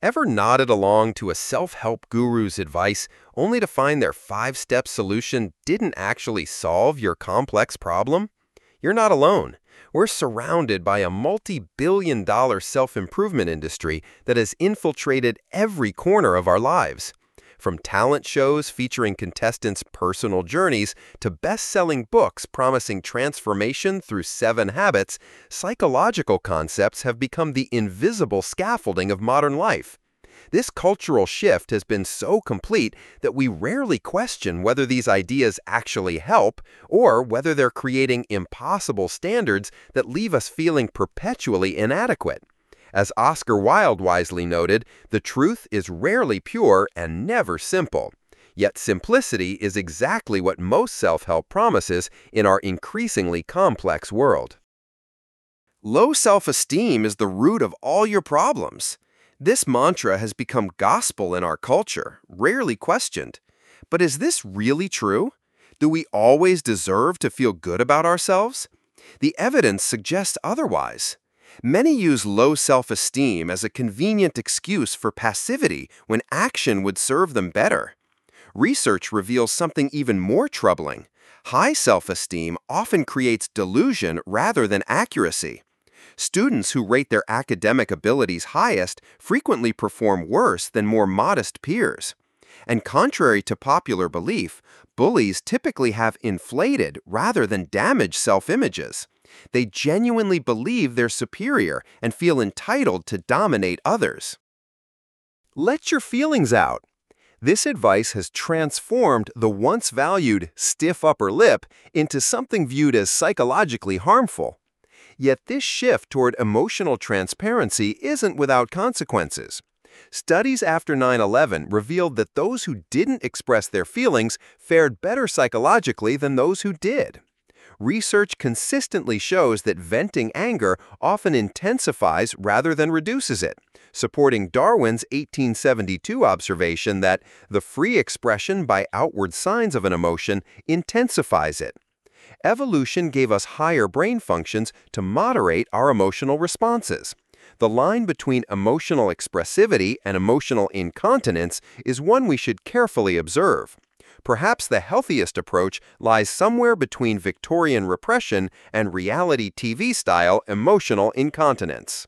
Ever nodded along to a self-help guru's advice only to find their five-step solution didn't actually solve your complex problem? You're not alone. We're surrounded by a multi-billion-dollar self-improvement industry that has infiltrated every corner of our lives. From talent shows featuring contestants' personal journeys to best-selling books promising transformation through 7 habits, psychological concepts have become the invisible scaffolding of modern life. This cultural shift has been so complete that we rarely question whether these ideas actually help or whether they're creating impossible standards that leave us feeling perpetually inadequate. As Oscar Wilde wisely noted, the truth is rarely pure and never simple. Yet simplicity is exactly what most self-help promises in our increasingly complex world. Low self-esteem is the root of all your problems. This mantra has become gospel in our culture, rarely questioned. But is this really true? Do we always deserve to feel good about ourselves? The evidence suggests otherwise. Many use low self-esteem as a convenient excuse for passivity when action would serve them better. Research reveals something even more troubling. High self-esteem often creates delusion rather than accuracy. Students who rate their academic abilities highest frequently perform worse than more modest peers. And contrary to popular belief, bullies typically have inflated rather than damaged self-images. They genuinely believe they're superior and feel entitled to dominate others. Let your feelings out. This advice has transformed the once valued stiff upper lip into something viewed as psychologically harmful. Yet this shift toward emotional transparency isn't without consequences. Studies after 9/11 revealed that those who didn't express their feelings fared better psychologically than those who did. Research consistently shows that venting anger often intensifies rather than reduces it, supporting Darwin's 1872 observation that the free expression by outward signs of an emotion intensifies it. Evolution gave us higher brain functions to moderate our emotional responses. The line between emotional expressivity and emotional incontinence is one we should carefully observe. Perhaps the healthiest approach lies somewhere between Victorian repression and reality TV-style emotional incontinence.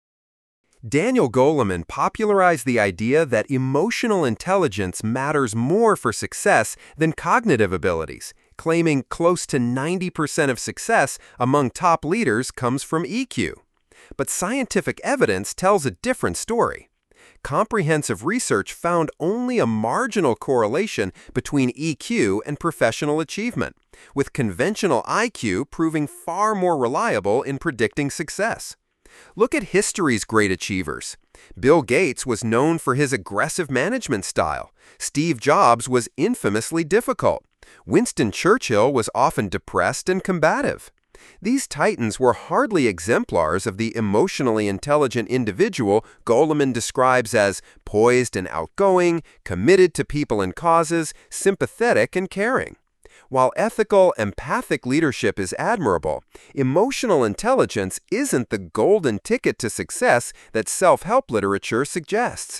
Daniel Goleman popularized the idea that emotional intelligence matters more for success than cognitive abilities, claiming close to 90% of success among top leaders comes from EQ. But scientific evidence tells a different story. Comprehensive research found only a marginal correlation between EQ and professional achievement, with conventional IQ proving far more reliable in predicting success. Look at history's great achievers. Bill Gates was known for his aggressive management style. Steve Jobs was infamously difficult. Winston Churchill was often depressed and combative. These titans were hardly exemplars of the emotionally intelligent individual Goleman describes as poised and outgoing, committed to people and causes, sympathetic and caring. While ethical, empathic leadership is admirable, emotional intelligence isn't the golden ticket to success that self-help literature suggests.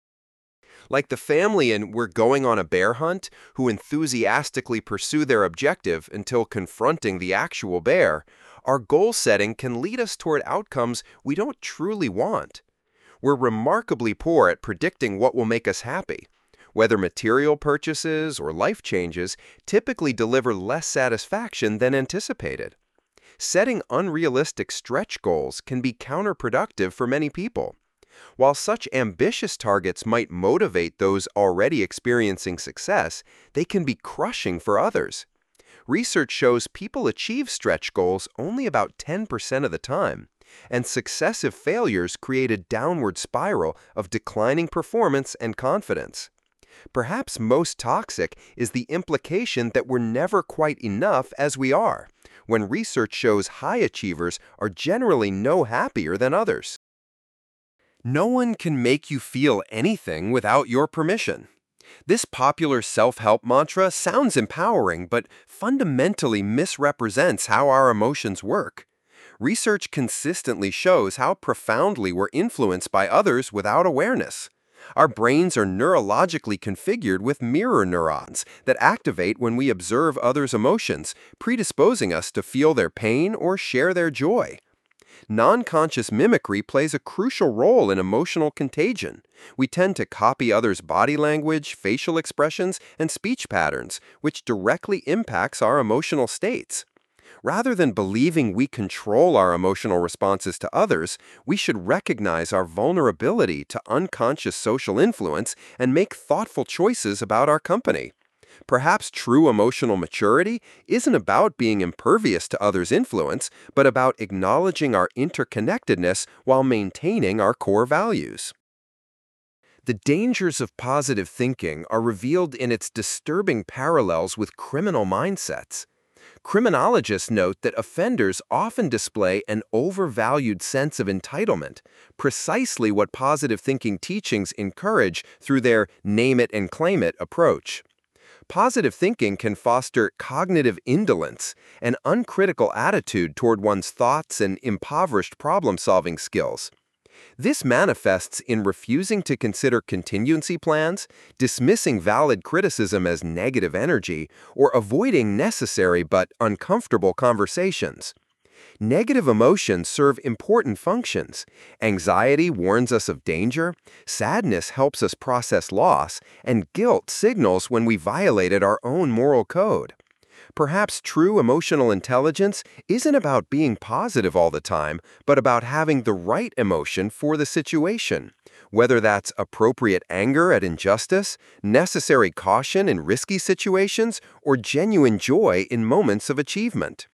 Like the family in We're Going on a Bear Hunt, who enthusiastically pursue their objective until confronting the actual bear, our goal setting can lead us toward outcomes we don't truly want. We're remarkably poor at predicting what will make us happy. Whether material purchases or life changes typically deliver less satisfaction than anticipated. Setting unrealistic stretch goals can be counterproductive for many people. While such ambitious targets might motivate those already experiencing success, they can be crushing for others. Research shows people achieve stretch goals only about 10% of the time, and successive failures create a downward spiral of declining performance and confidence. Perhaps most toxic is the implication that we're never quite enough as we are, when research shows high achievers are generally no happier than others. No one can make you feel anything without your permission. This popular self-help mantra sounds empowering, but fundamentally misrepresents how our emotions work. Research consistently shows how profoundly we're influenced by others without awareness. Our brains are neurologically configured with mirror neurons that activate when we observe others' emotions, predisposing us to feel their pain or share their joy. Non-conscious mimicry plays a crucial role in emotional contagion. We tend to copy others' body language, facial expressions, and speech patterns, which directly impacts our emotional states. Rather than believing we control our emotional responses to others, we should recognize our vulnerability to unconscious social influence and make thoughtful choices about our company. Perhaps true emotional maturity isn't about being impervious to others' influence, but about acknowledging our interconnectedness while maintaining our core values. The dangers of positive thinking are revealed in its disturbing parallels with criminal mindsets. Criminologists note that offenders often display an overvalued sense of entitlement, precisely what positive thinking teachings encourage through their name it and claim it approach. Positive thinking can foster cognitive indolence, an uncritical attitude toward one's thoughts and impoverished problem-solving skills. This manifests in refusing to consider contingency plans, dismissing valid criticism as negative energy, or avoiding necessary but uncomfortable conversations. Negative emotions serve important functions. Anxiety warns us of danger, sadness helps us process loss, and guilt signals when we violated our own moral code. Perhaps true emotional intelligence isn't about being positive all the time, but about having the right emotion for the situation. Whether that's appropriate anger at injustice, necessary caution in risky situations, or genuine joy in moments of achievement.